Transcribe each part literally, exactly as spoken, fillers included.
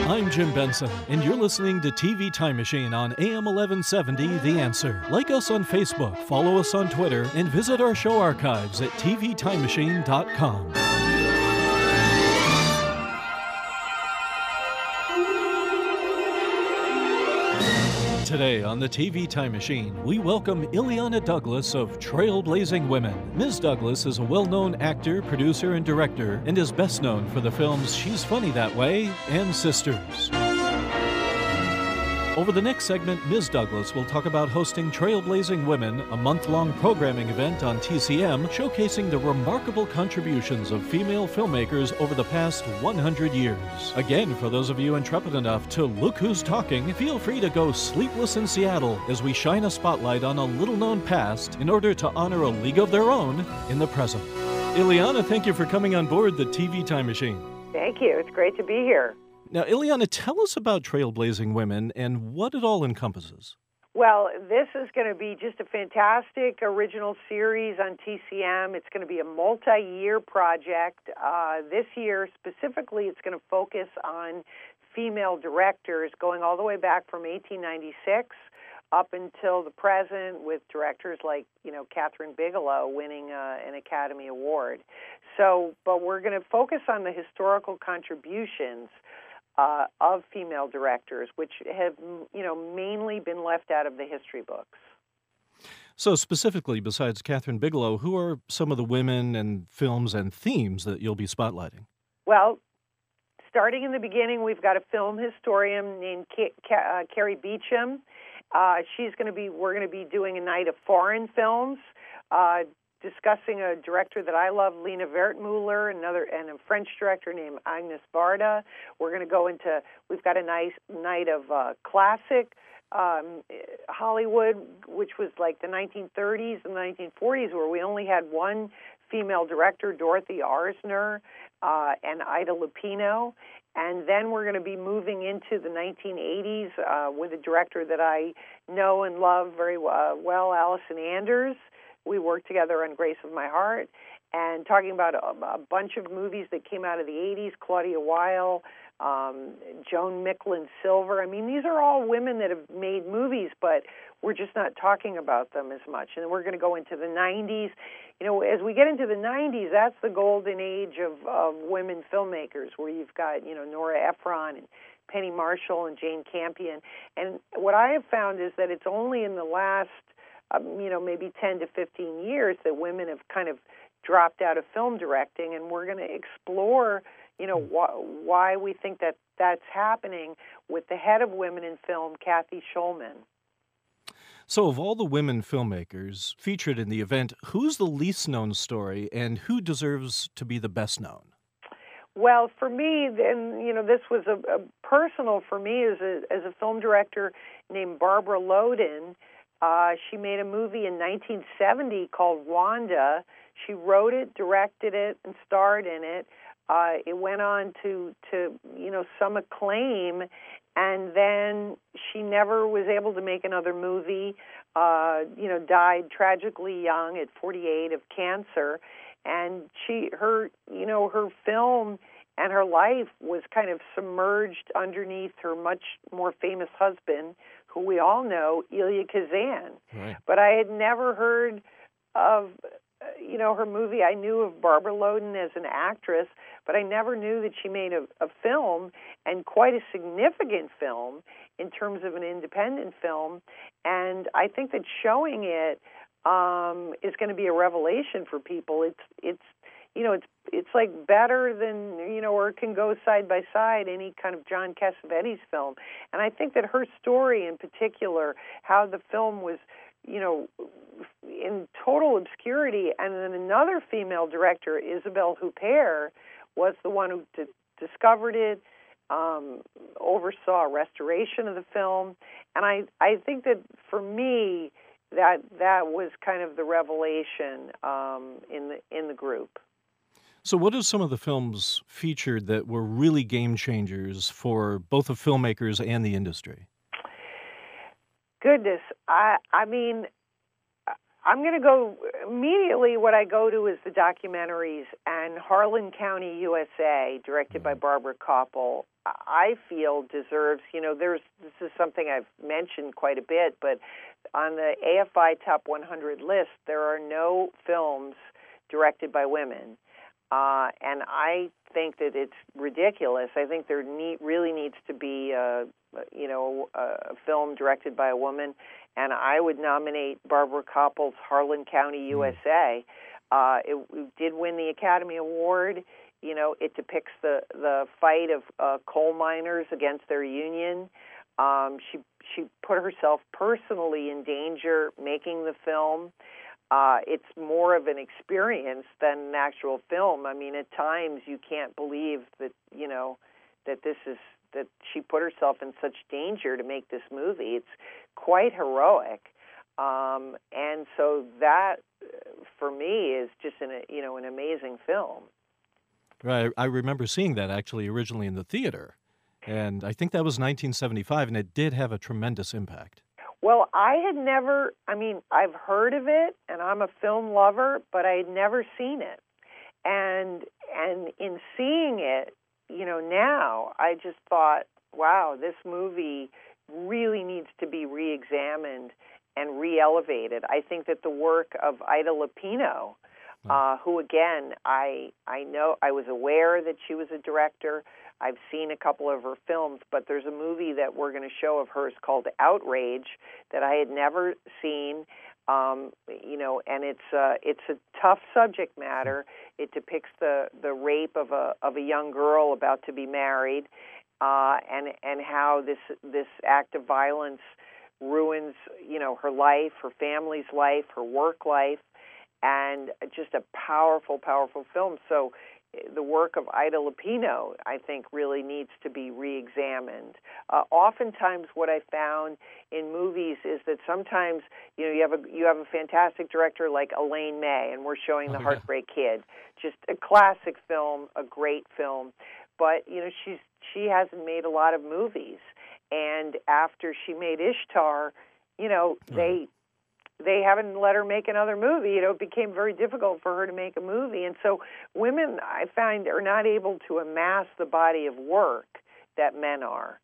I'm Jim Benson, and you're listening to T V Time Machine on A M eleven seventy The Answer. Like us on Facebook, follow us on Twitter, and visit our show archives at T V time machine dot com. Today on the T V Time Machine, we welcome Illeana Douglas of Trailblazing Women. Miz Douglas is a well-known actor, producer, and director, and is best known for the films She's Funny That Way and Sisters. Over the next segment, Miz Douglas will talk about hosting Trailblazing Women, a month-long programming event on T C M showcasing the remarkable contributions of female filmmakers over the past one hundred years. Again, for those of you intrepid enough to look who's talking, feel free to go sleepless in Seattle as we shine a spotlight on a little-known past in order to honor a league of their own in the present. Illeana, thank you for coming on board the T V Time Machine. Thank you. It's great to be here. Now, Illeana, tell us about Trailblazing Women and what it all encompasses. Well, this is going to be just a fantastic original series on T C M. It's going to be a multi-year project. Uh, this year, specifically, it's going to focus on female directors going all the way back from eighteen ninety-six up until the present, with directors like, you know, Kathryn Bigelow winning uh, an Academy Award. So, but we're going to focus on the historical contributions Uh, of female directors, which have, you know, mainly been left out of the history books. So specifically, besides Kathryn Bigelow, who are some of the women and films and themes that you'll be spotlighting? Well, starting in the beginning, we've got a film historian named Ka- Ka- uh, Carrie Beecham. Uh, she's going to be, we're going to be doing a night of foreign films, uh, discussing a director that I love, Lina Wertmuller, another and a French director named Agnes Varda. We're going to go into, we've got a nice night of uh, classic um, Hollywood, which was like the nineteen thirties and nineteen forties, where we only had one female director, Dorothy Arzner, uh, and Ida Lupino. And then we're going to be moving into the nineteen eighties uh, with a director that I know and love very uh, well, Allison Anders. We worked together on Grace of My Heart, and talking about a, a bunch of movies that came out of the eighties, Claudia Weil, um, Joan Micklin Silver. I mean, these are all women that have made movies, but we're just not talking about them as much. And we're going to go into the nineties. You know, as we get into the nineties, that's the golden age of, of women filmmakers, where you've got, you know, Nora Ephron and Penny Marshall and Jane Campion. And what I have found is that it's only in the last Um, you know, maybe ten to fifteen years that women have kind of dropped out of film directing, and we're going to explore, you know, wh- why we think that that's happening with the head of women in film, Kathy Schulman. So of all the women filmmakers featured in the event, who's the least known story and who deserves to be the best known? Well, for me, and you know, this was a, a personal for me as a, as a film director named Barbara Loden. Uh, she made a movie in nineteen seventy called Wanda. She wrote it, directed it, and starred in it. Uh, it went on to, to, you know, some acclaim, and then she never was able to make another movie. Uh, you know, died tragically young at forty-eight of cancer, and she, her, you know, her film and her life was kind of submerged underneath her much more famous husband, who we all know, Elia Kazan. Right. But I had never heard of, you know, her movie. I knew of Barbara Loden as an actress, but I never knew that she made a, a film, and quite a significant film in terms of an independent film. And I think that showing it um, is going to be a revelation for people. It's, it's, you know, it's it's like better than, you know, or it can go side by side any kind of John Cassavetes film. And I think that her story in particular, how the film was, you know, in total obscurity, and then another female director, Isabelle Huppert, was the one who d- discovered it, um, oversaw a restoration of the film. And I, I think that for me, that that was kind of the revelation um, in the in the group. So what are some of the films featured that were really game changers for both the filmmakers and the industry? Goodness, I I mean, I'm going to go immediately. What I go to is the documentaries, and Harlan County, U S A, directed by Barbara Koppel, I feel deserves, you know, there's, this is something I've mentioned quite a bit, but on the A F I Top one hundred list, there are no films directed by women. Uh, and I think that it's ridiculous. I think there need, really needs to be, a, you know, a film directed by a woman. And I would nominate Barbara Koppel's Harlan County, U S A. Uh, it, it did win the Academy Award. You know, it depicts the, the fight of uh, coal miners against their union. Um, she she put herself personally in danger making the film. Uh, it's more of an experience than an actual film. I mean, at times you can't believe that, you know, that this is, that she put herself in such danger to make this movie. It's quite heroic. Um, and so that, for me, is just an, you know, an amazing film. Right. I remember seeing that actually originally in the theater. And I think that was nineteen seventy-five, and it did have a tremendous impact. Well, I had never, I mean, I've heard of it, and I'm a film lover, but I had never seen it. And and in seeing it, you know, now, I just thought, wow, this movie really needs to be re-examined and re-elevated. I think that the work of Ida Lupino, uh, who, again, I I know, I was aware that she was a director. I've seen a couple of her films, but there's a movie that we're going to show of hers called Outrage that I had never seen. Um, you know, and it's uh, it's a tough subject matter. It depicts the, the rape of a of a young girl about to be married, uh, and and how this this act of violence ruins, you know, her life, her family's life, her work life, and just a powerful, powerful film. So the work of Ida Lupino, I think, really needs to be re-examined. Uh, oftentimes, what I found in movies is that sometimes, you know, you have a you have a fantastic director like Elaine May, and we're showing The oh, Heartbreak yeah. Kid, just a classic film, a great film. But you know, she's she hasn't made a lot of movies, and after she made Ishtar, you know, mm. they. They haven't let her make another movie. You know, it became very difficult for her to make a movie. And so women, I find, are not able to amass the body of work that men are.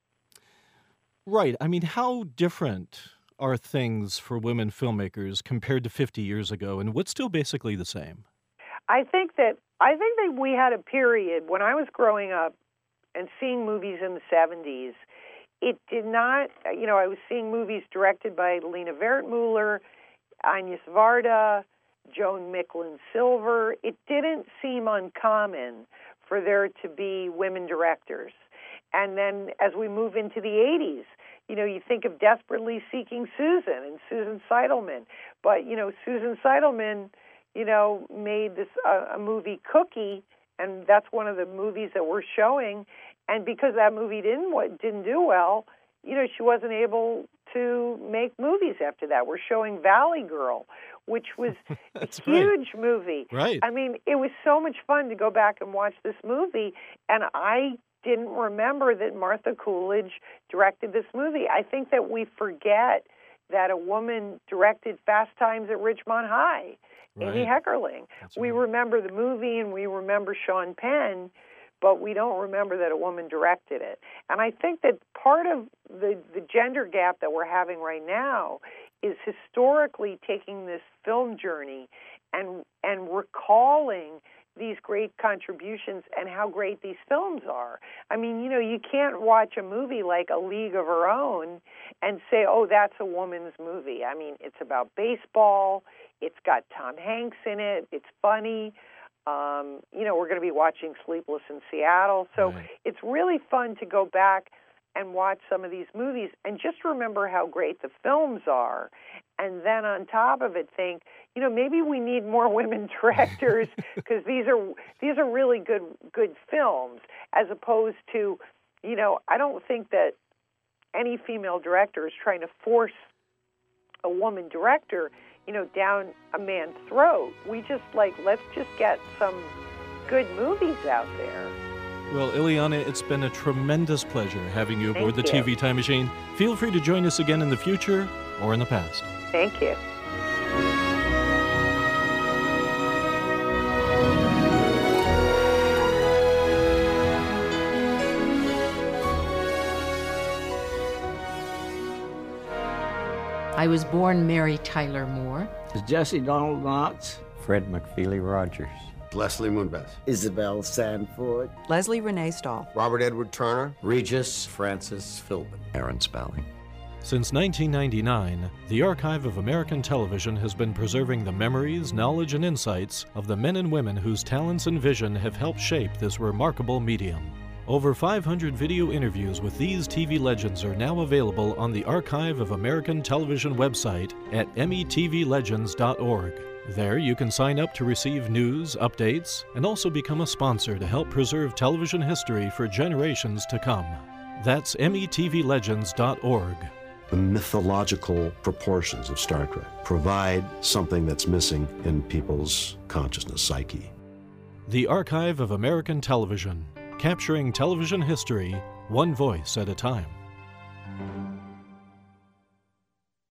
Right. I mean, how different are things for women filmmakers compared to fifty years ago, and what's still basically the same? I think that I think that we had a period when I was growing up and seeing movies in the seventies. It did not, you know, I was seeing movies directed by Lena Wertmuller, Agnes Varda, Joan Micklin Silver. It didn't seem uncommon for there to be women directors. And then as we move into the eighties, you know, you think of Desperately Seeking Susan and Susan Seidelman. But, you know, Susan Seidelman, you know, made this uh, a movie Cookie, and that's one of the movies that we're showing. And because that movie didn't didn't do well, you know, she wasn't able to make movies after that. We're showing Valley Girl, which was a huge right. movie. Right. I mean, it was so much fun to go back and watch this movie, and I didn't remember that Martha Coolidge directed this movie. I think that we forget that a woman directed Fast Times at Ridgemont High, right. Amy Heckerling. That's we right. remember the movie, and we remember Sean Penn, but we don't remember that a woman directed it. And I think that part of the, the gender gap that we're having right now is historically taking this film journey and and recalling these great contributions and how great these films are. I mean, you know, you can't watch a movie like A League of Her Own and say, oh, that's a woman's movie. I mean, it's about baseball. It's got Tom Hanks in it. It's funny. Um, you know, we're going to be watching Sleepless in Seattle. So right. it's really fun to go back and watch some of these movies and just remember how great the films are. And then on top of it, think, you know, maybe we need more women directors because these are these are really good good films, as opposed to, you know, I don't think that any female director is trying to force a woman director, you know, down a man's throat. We just like, let's just get some good movies out there. Well, Ileana, it's been a tremendous pleasure having you aboard Thank the you. T V Time Machine. Feel free to join us again in the future or in the past. Thank you. I was born Mary Tyler Moore. Jesse Donald Knotts. Fred McFeely Rogers. Leslie Moonves. Isabel Sanford. Leslie Renee Stahl. Robert Edward Turner. Regis Francis Philbin. Aaron Spelling. Since nineteen ninety-nine, the Archive of American Television has been preserving the memories, knowledge, and insights of the men and women whose talents and vision have helped shape this remarkable medium. Over five hundred video interviews with these T V legends are now available on the Archive of American Television website at M E T V legends dot org. There you can sign up to receive news, updates, and also become a sponsor to help preserve television history for generations to come. That's M E T V legends dot org. The mythological proportions of Star Trek provide something that's missing in people's consciousness, psyche. The Archive of American Television, capturing television history, one voice at a time.